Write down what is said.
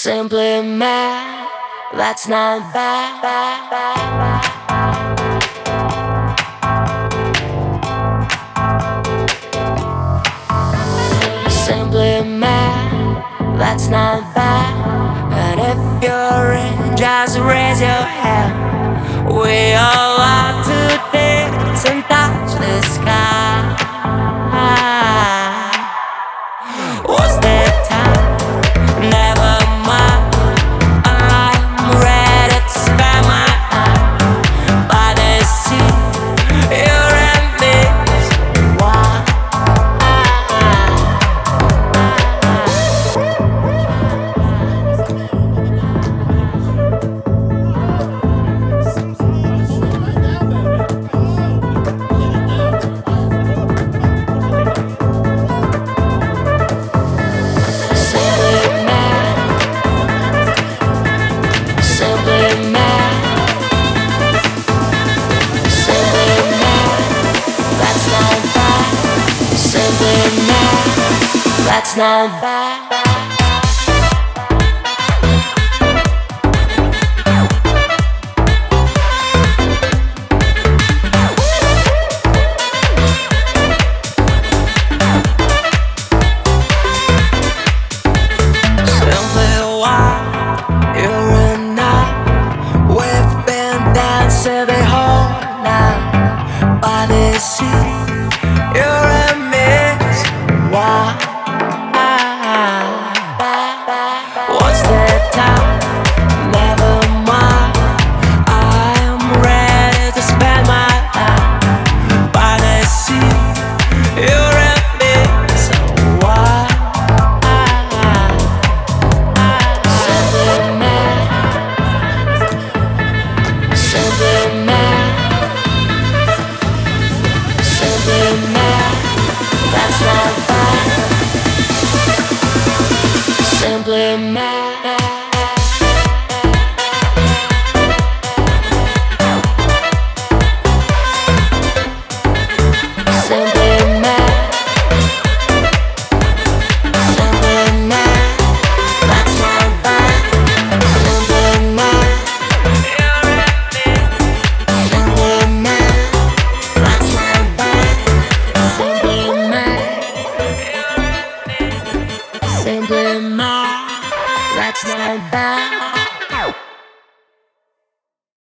Simply mad, that's not bad. Simply mad, that's not bad. And if you're in, just raise your hand. We all want to dance and touch the sky. Was there time? Never mind. I'm ready to spend my time by the sea. You're and me. Why? That's not bad. Simply why you and I, we've been dancing the whole night by the sea. You're and me. Why? What's the time? Never mind. I'm ready to spend my life by the sea. You're and me, so why? Simply mad. Simply mad. Simply mad. That's not bad. Simply mad.